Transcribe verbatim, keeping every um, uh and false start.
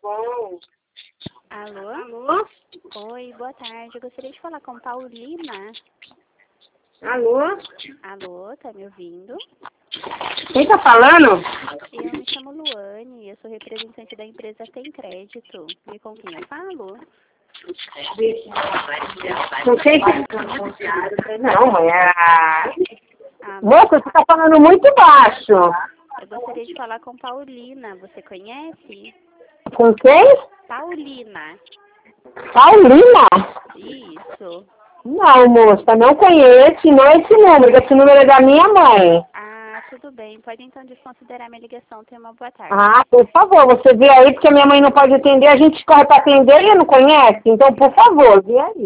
Alô? Alô? Oi, boa tarde. Eu gostaria de falar com Paulina. Alô? Alô, tá me ouvindo? Quem tá falando? Eu me chamo Luane, eu sou representante da empresa Tem Crédito. E com quem eu falo? Com quem? Não, mãe, é... Alô? Moça, você tá falando muito baixo. Eu gostaria de falar com Paulina. Você conhece? Com quem? Paulina. Paulina? Isso. Não, moça, não conheço, não esse número, esse número é da minha mãe. Ah, tudo bem. Pode então desconsiderar minha ligação. Tenha uma boa tarde. Ah, por favor, você vê aí, porque a minha mãe não pode atender, a gente corre pra atender e não conhece, então, por favor, vê aí.